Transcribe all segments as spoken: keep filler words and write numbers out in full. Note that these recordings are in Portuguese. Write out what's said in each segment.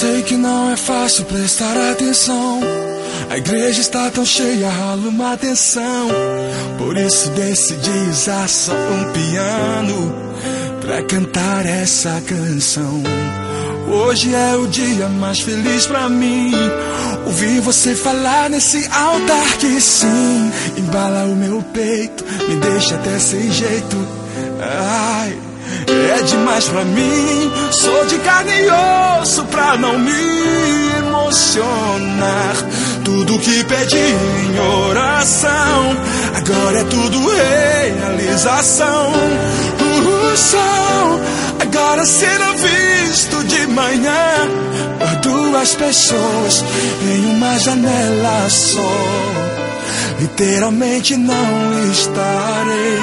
sei que não é fácil prestar atenção. A igreja está tão cheia, rola uma tensão. Por isso decidi usar só um piano pra cantar essa canção. Hoje é o dia mais feliz pra mim. Ouvir você falar nesse altar que sim, embala o meu peito, me deixa até sem jeito. Ai, é demais pra mim. Sou de carne e osso pra não me emocionar. Tudo que pedi em oração, agora é tudo realização. O sol agora será visto de manhã por duas pessoas em uma janela só. Literalmente não estarei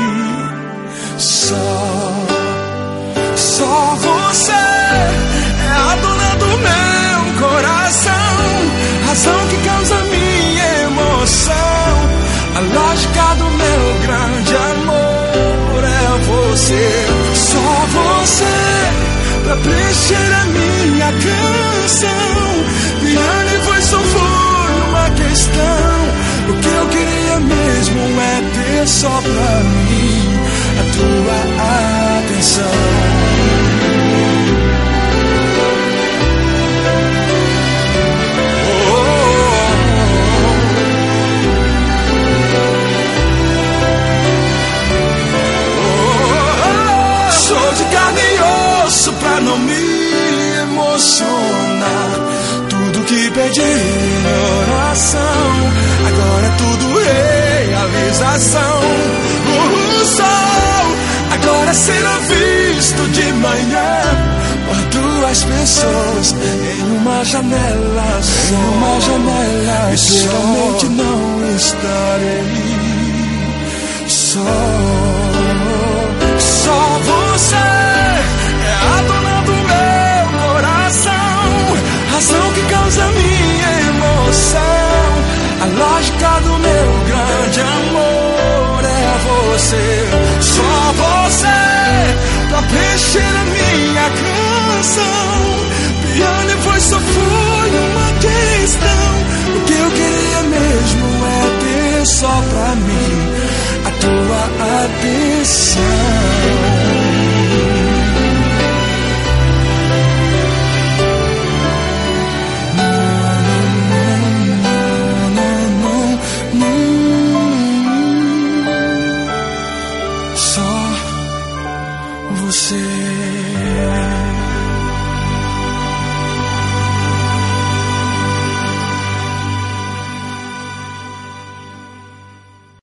só. Só você é a dona do meu coração, razão que causa minha emoção. A lógica do meu grande amor é você. Só você pra preencher a minha canção. Piano e voz só foi uma questão. O que eu queria mesmo é ter só pra mim a tua atenção. Pra não me emocionar, tudo que pedi em oração, agora é tudo realização. O sol agora será visto de manhã por duas pessoas em uma janela só. Em uma janela literalmente não estarei só. Só você é a dona do meu coração, razão que causa minha emoção. A lógica do meu grande amor é você. Só você pra preencher a minha canção. Piano e voz só foi uma questão. O que eu queria mesmo é ter só pra mim a tua atenção. Você